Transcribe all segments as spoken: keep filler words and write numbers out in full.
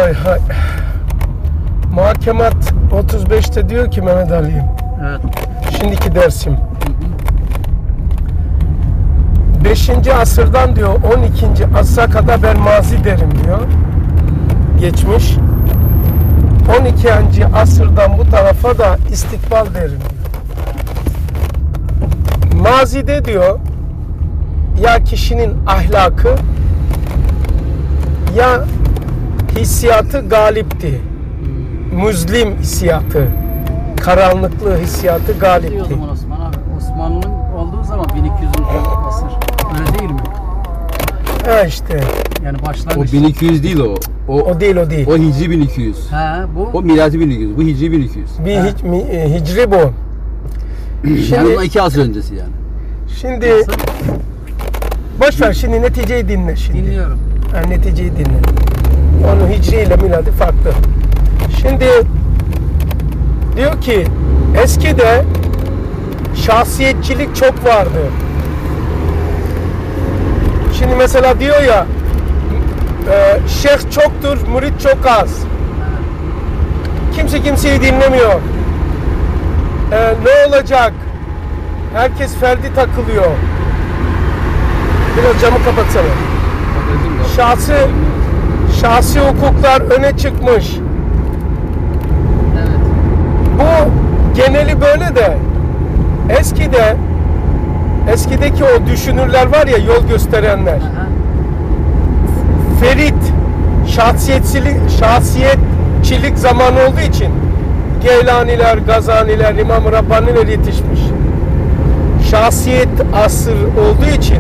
Hay hay. Muhakemat otuz beşte diyor ki Mehmet Ali'yim. Evet. Şimdiki dersim. beşinci asırdan diyor on ikinci asra kadar ben mazi derim diyor. Geçmiş. on ikinci asırdan bu tarafa da istikbal derim diyor. Mazide diyor ya kişinin ahlakı ya hissiyatı galipti. Müzlim hissiyatı, karanlıklı hissiyatı galipti. Diyor o zaman Osman abi. Osmanlı'nın olduğu zaman bin iki yüzüncü asır. Öyle değil mi? Ha işte. Yani O başlangıç. bin iki yüz değil o. O, O değil o değil. o hicri bin iki yüz. He bu. O miladi bin iki yüz. Bu hicri bin iki yüz. Bir hic, mi, e, hicri bu. Yani Şimdi, bundan iki asır öncesi yani. şimdi boş ver şimdi neticeyi dinle şimdi. Dinliyorum. Ha, neticeyi dinle. Onun hicri ile miladi farklı. Şimdi diyor ki eskide şahsiyetçilik çok vardı. Şimdi mesela diyor ya e, şeyh çoktur, mürit çok az. Kimse kimseyi dinlemiyor. E, ne olacak? Herkes ferdi takılıyor. Biraz camı kapatsana. Şahsi şahsi hukuklar öne çıkmış. Evet. Bu geneli böyle de eskide eskideki o düşünürler var ya yol gösterenler. Aha. Ferit şahsiyetçilik şahsiyetçilik zamanı olduğu için Geylaniler, Gazaniler, İmam-ı Rabbaniler yetişmiş. Şahsiyet asır olduğu için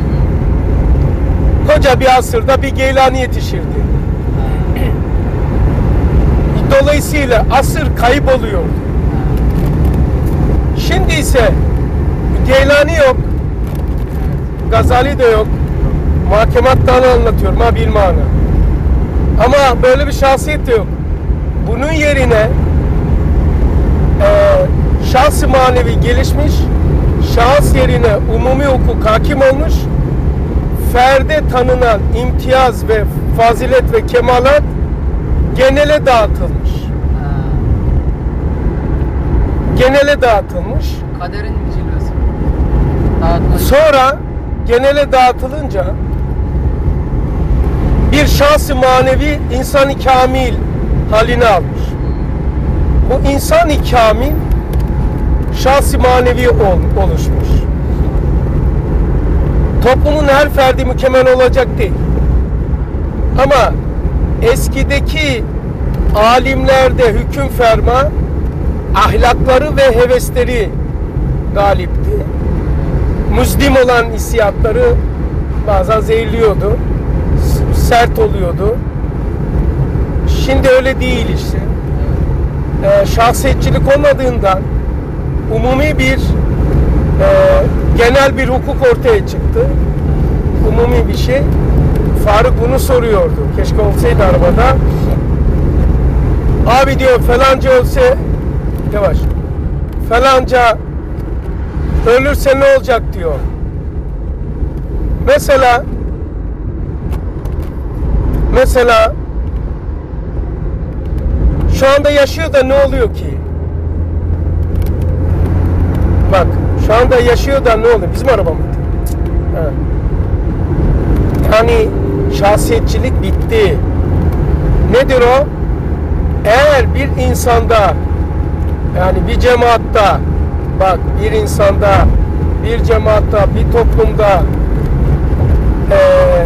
koca bir asırda bir Geylani yetişirdi. Dolayısıyla asır kayboluyor. Şimdi ise Geylani yok, Gazali de yok. Muhakemattan anlatıyorum ha bir mana. Ama böyle bir şahsiyet de yok. Bunun yerine e, şahs-ı manevi gelişmiş, şahıs yerine umumi hukuk hakim olmuş, ferde tanınan imtiyaz ve fazilet ve kemalat genele dağıtılmış. Ha. Genele dağıtılmış. Kaderin cilvesi. Dağıtma. Sonra genele dağıtılınca bir şahs-ı manevi insan-ı kamil halini almış. Bu insan-ı kamil şahs-ı manevi ol, oluşmuş. Toplumun her ferdi mükemmel olacak değil. Ama eskideki alimlerde hüküm ferma ahlakları ve hevesleri galipti. Müzlim olan hissiyatları bazen zehirliyordu. Sert oluyordu. Şimdi öyle değil işte. Ee, şahsiyetçilik olmadığından umumi bir e, genel bir hukuk ortaya çıktı. Umumi bir şey. Faruk bunu soruyordu. Keşke olsaydı arabada. Abi diyor falanca ölse yavaş. Falanca ölürse ne olacak diyor. Mesela mesela şu anda yaşıyor da ne oluyor ki? Bak şu anda yaşıyor da ne oluyor? Bizim araba mı? Ha. Yani şahsiyetçilik bitti. Nedir o? Eğer bir insanda yani bir cemaatta bak bir insanda bir cemaatta bir toplumda e,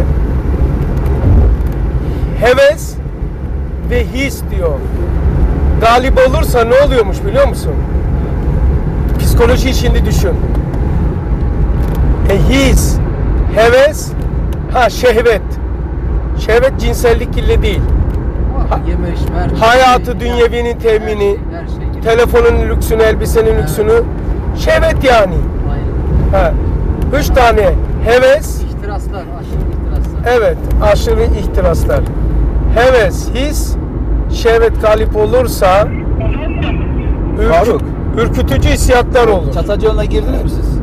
heves ve his diyor galip olursa ne oluyormuş biliyor musun? Psikolojiyi şimdi düşün. E, his, heves, ha şehvet. Şehvet cinsellik ile değil. Ha, yeme içme, Hayatı, şey, dünyevinin temini, her şey, her şey gibi. telefonun lüksünü, elbisenin Evet. lüksünü. Şehvet yani. Aynen. Ha. Üç tane heves, İhtiraslar, aşırı ihtiraslar. evet, aşırı ihtiraslar. Heves, his, şehvet galip olursa ürkü- Faruk. ürkütücü hissiyatlar olur. Çatacı yoluna girdiniz mi siz?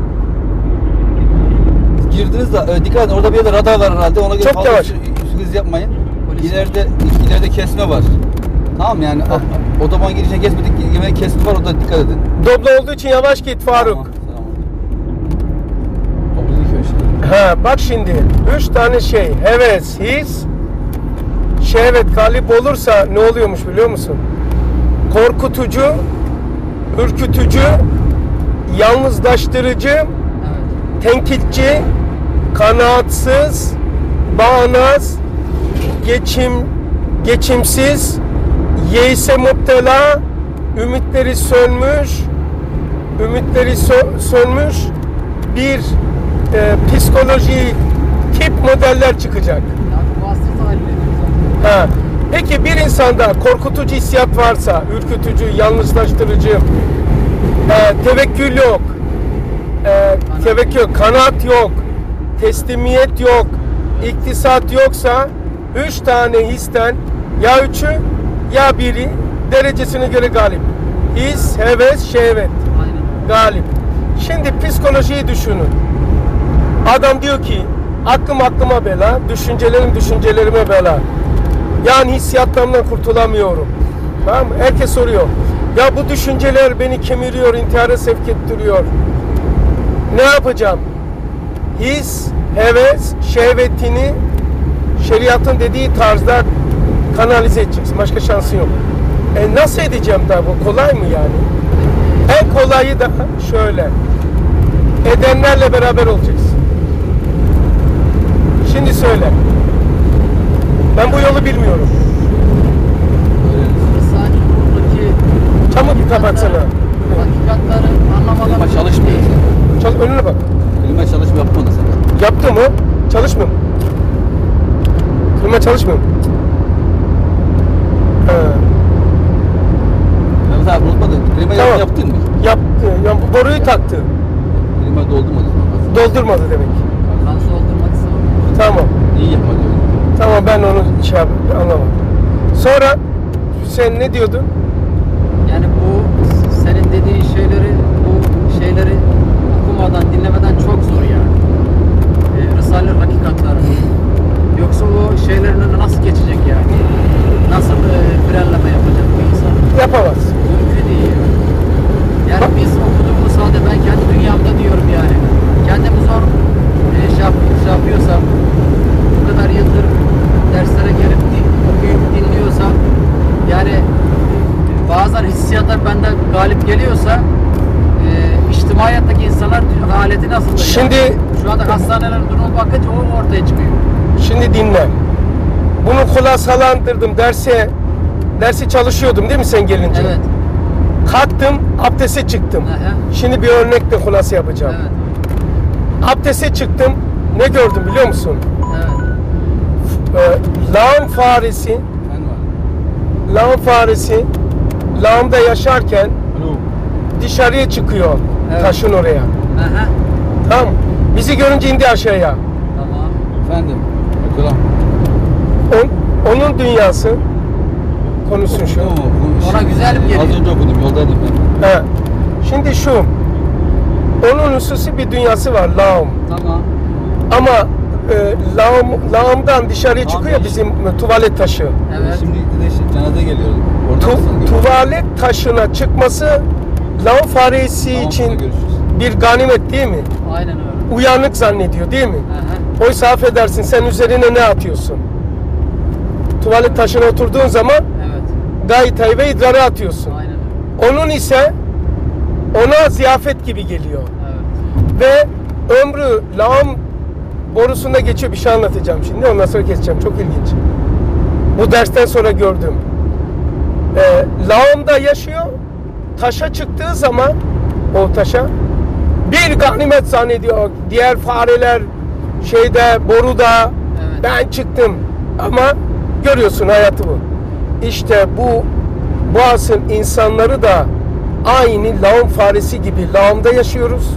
Girdiniz de e, dikkat edin orada bir yerde radar var herhalde ona göre Çok fazla yavaş. hız yapmayın. polis var. ileride ileride kesme var. Tamam yani o- otoban girişine geçmedik. Yemeğe kesme var, orada dikkat edin. Doblo olduğu için yavaş git Faruk. Tamam, tamam. Toplu dikiyor işte. Ha, bak şimdi üç tane şey: heves, his, şehvet galip olursa ne oluyormuş biliyor musun? Korkutucu, ürkütücü, yalnızlaştırıcı, Evet. tenkitçi, kanaatsiz, bağnaz, geçim, geçimsiz, yeise müptela, ümitleri sönmüş, ümitleri sö- sönmüş bir e, psikoloji tip modeller çıkacak. Yani vasıta halinde Ha. Peki bir insanda korkutucu hissiyat varsa, ürkütücü, yalnızlaştırıcı, e, tevekkül yok, e, tevekkül yok, kanaat yok, teslimiyet yok, iktisat yoksa üç tane histen ya üçü ya biri derecesine göre galip. His, heves, şehvet Aynen. galip. Şimdi psikolojiyi düşünün. Adam diyor ki aklım aklıma bela, düşüncelerim düşüncelerime bela. Yani hissiyatlarımdan kurtulamıyorum. Tamam mı? Herkes soruyor. Ya bu düşünceler beni kemiriyor, intihara sevk ettiriyor. Ne yapacağım? His, heves, şehvetini şeriatın dediği tarzda kanalize edeceksin. Başka şansın yok. E nasıl edeceğim da bu? Kolay mı yani? En kolayı da şöyle. Edenlerle beraber olacaksın. Şimdi söyle. Ben bu yolu bilmiyorum. Sadece buradaki Çabuk kapatsana. hakikatleri anlamadan Klima çalışmıyor. Çal önüne bak. Klima çalışma yapmadı sana. Yaptı mı? Çalışmıyor mu? Klima çalışmıyor mu? Ha, Mehmet abi unutmadın. Klimayı Tamam. yaptın mı? yaptı. Ya bu boruyu taktı. Klima doldurmadı. Doldurmadı demek. kan soldurmadıysa Tamam. İyi yapmadı. Tamam ben onu şey yap, anlamadım. Sonra sen ne diyordun? yani bu senin dediğin şeyleri bu şeyleri okumadan dinlemeden çok zor yani. Ee, Risale hakikatları. Yoksa o şeylerin önüne nasıl geçecek yani? Nasıl e, frenleme yapacak bu insan? Yapamaz. Mümkün değil. Yani biz okuduğumuz halde ben kendi dünyamda diyorum yani. Kendimi zor e, şey, yap, şey yapıyorsam, bu kadar yıldır derslere gelip din, okuyup dinliyorsam, yani bazen hissiyatlar benden galip geliyorsa, e, içtimai hayattaki insanlar haleti nasıl? Şimdi- şu anda hastanelerin durumu bakınca o ortaya çıkıyor. Şimdi dinle. Bunu kulasalandırdım. Derse dersi çalışıyordum değil mi sen gelince? Evet. Kalktım, abdeste çıktım. Aha. Şimdi bir örnekle kulası yapacağım. Evet. Abdeste çıktım. Ne gördüm biliyor musun? Evet. Ee, lağım faresi, Ben var. lağım faresi lağımda yaşarken Alo. dışarıya çıkıyor. Evet. Taşın oraya. Aha. Tamam. Bizi görünce indi aşağıya. Tamam. Efendim. Bakalım. On, onun dünyası konusun şu. Ona güzel mi geliyor? Az önce okudum, yoldaydım ben. He. Şimdi şu. Onun hususi bir dünyası var lağım. Tamam. Ama e, lağım, lağımdan dışarıya Tamam, çıkıyor işte. bizim tuvalet taşı. Evet. Şimdi de şey, cenaze geliyor. Orada Tu, mısın? tuvalet taşına çıkması lağım faresi Tamam, sonra için görüşürüz. bir ganimet değil mi? Aynen öyle. Uyanık zannediyor değil mi? Aha. Oysa affedersin sen üzerine ne atıyorsun? Tuvalet taşına oturduğun zaman Evet. gaytayı ve idrarı atıyorsun. Aynen öyle. Onun ise ona ziyafet gibi geliyor. Evet. Ve ömrü lağım borusunda geçiyor. Bir şey anlatacağım şimdi. Ondan sonra keseceğim. Çok ilginç. Bu dersten sonra gördüm. Ee, lağımda yaşıyor. Taşa çıktığı zaman o taşa bir ganimet zannediyor. Diğer fareler şeyde boruda Evet. ben çıktım. Ama görüyorsun hayatı bu. İşte bu bu asıl insanları da aynı lağım faresi gibi lağımda yaşıyoruz.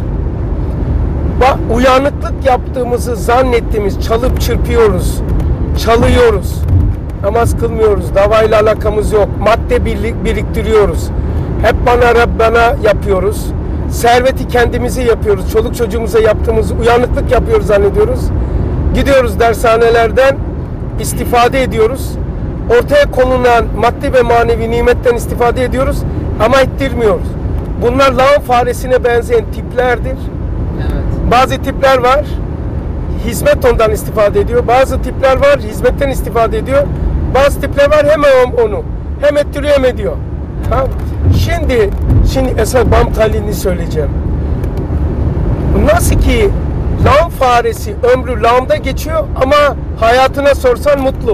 Bak uyanıklık yaptığımızı zannettiğimiz çalıp çırpıyoruz. Çalıyoruz. Namaz kılmıyoruz. Davayla alakamız yok. Madde birlik biriktiriyoruz. Hep bana Rabbana yapıyoruz. Serveti kendimize yapıyoruz. Çoluk çocuğumuza yaptığımız uyanıklık yapıyoruz zannediyoruz. Gidiyoruz dershanelerden istifade ediyoruz. Ortaya konulan maddi ve manevi nimetten istifade ediyoruz ama ettirmiyoruz. Bunlar lağım faresine benzeyen tiplerdir. Evet. Bazı tipler var, hizmet ondan istifade ediyor. Bazı tipler var, hizmetten istifade ediyor. Bazı tipler var, hemen onu hem ettiriyor hem ediyor. Ha? Şimdi, şimdi esas bam talini söyleyeceğim. Nasıl ki lağım faresi ömrü lağımda geçiyor ama hayatına sorsan mutlu.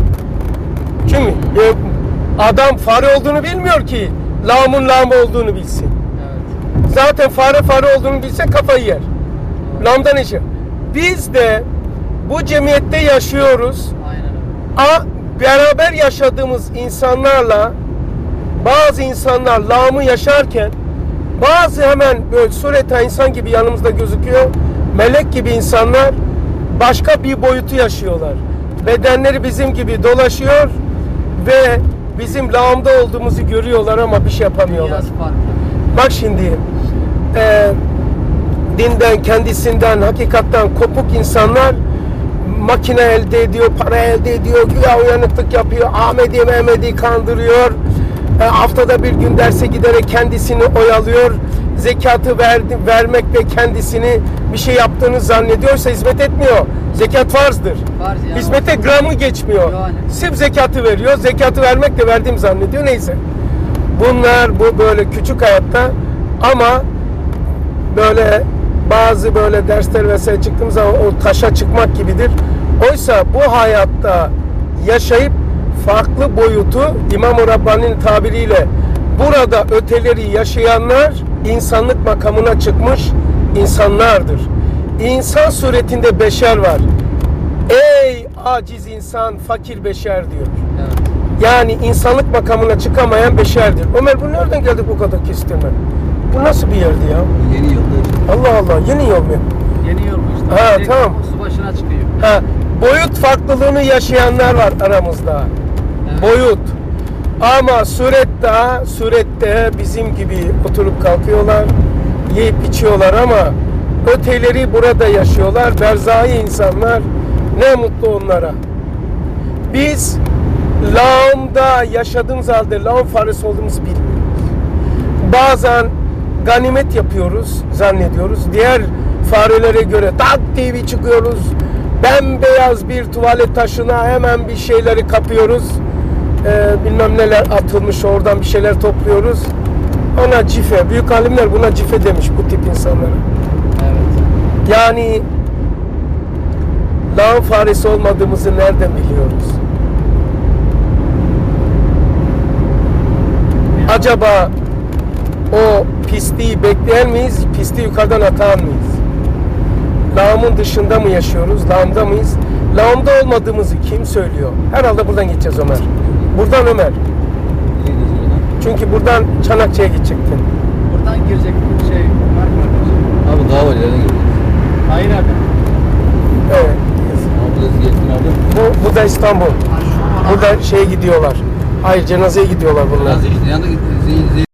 Çünkü e, adam fare olduğunu bilmiyor ki lağımın lağım olduğunu bilsin. Evet. Zaten fare fare olduğunu bilse kafayı yer. Lağımdan işi. Biz de bu cemiyette yaşıyoruz. Aynen. A, beraber yaşadığımız insanlarla bazı insanlar lağımı yaşarken bazı hemen böyle sureta insan gibi yanımızda gözüküyor. Melek gibi insanlar başka bir boyutu yaşıyorlar. Bedenleri bizim gibi dolaşıyor ve bizim lağımda olduğumuzu görüyorlar ama bir şey yapamıyorlar. Biraz farklı. Bak şimdi e, dinden, kendisinden, hakikatten kopuk insanlar makine elde ediyor, para elde ediyor, güya uyanıklık yapıyor, Ahmedi Mehmedi kandırıyor. E, haftada bir gün derse giderek kendisini oyalıyor. Zekatı verdi, vermekle kendisini bir şey yaptığını zannediyorsa hizmet etmiyor. Zekat farzdır. Farz ya. Hizmete gramı geçmiyor. Yani. Sırf zekatı veriyor. Zekatı vermekle verdiğim zannediyor. Neyse. Bunlar bu böyle küçük hayatta ama böyle bazı böyle dersler vesaire çıktığımız zaman o taşa çıkmak gibidir. Oysa bu hayatta yaşayıp farklı boyutu İmam-ı Rabbani'nin tabiriyle burada öteleri yaşayanlar insanlık makamına çıkmış insanlardır. İnsan suretinde beşer var. Ey aciz insan, fakir beşer diyor. Evet. Yani insanlık makamına çıkamayan beşerdir. Ömer bu nereden geldik bu kadar kestirme? Bu nasıl bir yerdi ya? Yeni yılda. Allah Allah, yeni yol mu? Yeni yol mu işte? Ha, Direkt tamam. Su başına çıkıyor. Ha, boyut farklılığını yaşayanlar var aramızda. Evet. Boyut. Ama surette, surette bizim gibi oturup kalkıyorlar, yiyip içiyorlar ama öteleri burada yaşıyorlar. Berzai insanlar, ne mutlu onlara. Biz lağımda yaşadığımız halde lağım faresi olduğumuzu bilmiyoruz. Bazen ganimet yapıyoruz, zannediyoruz. Diğer farelere göre tak diye bir çıkıyoruz. Bembeyaz bir tuvalet taşına hemen bir şeyleri kapıyoruz. Ee, bilmem neler atılmış, oradan bir şeyler topluyoruz. Ona cife. Büyük alimler buna cife demiş bu tip insanlara. Evet. Yani lağım faresi olmadığımızı nereden biliyoruz? Acaba o pisliği bekleyen miyiz? Pisliği yukarıdan atan mıyız? Lağımın dışında mı yaşıyoruz? Lağımda mıyız? Lağımda olmadığımızı kim söylüyor? Herhalde buradan gideceğiz Ömer. Buradan Ömer. Çünkü buradan Çanakçı'ya gidecektin. Buradan girecek bir şey var mı? Abi daha var ileriden gidiyor. Hayır abi. Evet. Abi burası geçtin abi. Bu, bu da İstanbul. Burada şeye gidiyorlar. Hayır, cenazeye gidiyorlar bunlar. Biraz işte yanında gitti.